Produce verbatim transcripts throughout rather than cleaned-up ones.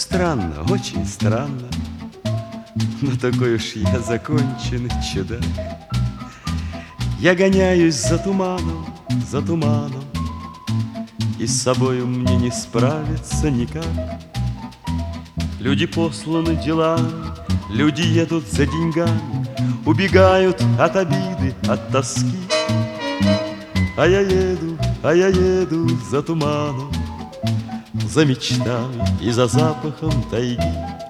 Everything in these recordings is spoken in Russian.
Странно, очень странно, но такой уж я законченный чудак. Я гоняюсь за туманом, за туманом, и с собою мне не справиться никак. Люди посланы делами, люди едут за деньгами, убегают от обиды, от тоски. А я еду, а я еду за туманом, за мечтами и за запахом тайги.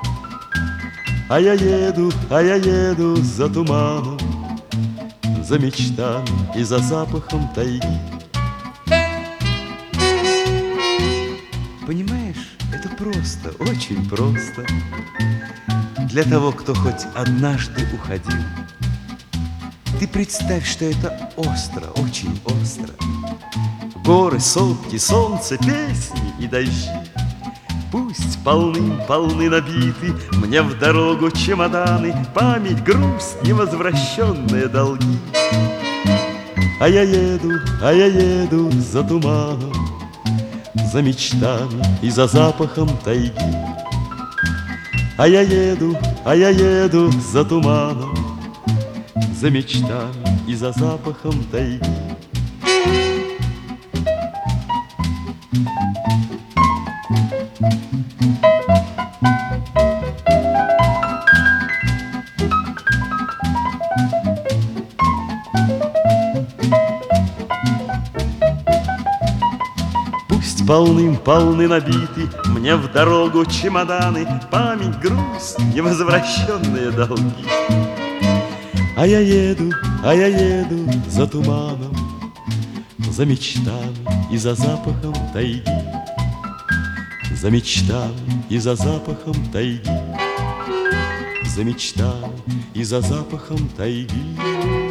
А я еду, а я еду за туманом, за мечтами и за запахом тайги. Понимаешь, это просто, очень просто для того, кто хоть однажды уходил. Ты представь, что это остро, очень остро. Горы, сопки, солнце, песни и дожди. Пусть полным-полны набиты мне в дорогу чемоданы, память, грусть, невозвращенные долги. А я еду, а я еду за туманом, за мечтами и за запахом тайги. А я еду, а я еду за туманом, за мечтами и за запахом тайги. Пусть полным-полны набиты мне в дорогу чемоданы, память, грусть, невозвращенные долги. А я еду, а я еду за туманом, за мечтами и за запахом тайги. За мечтами и за запахом тайги. За мечтами и за запахом тайги.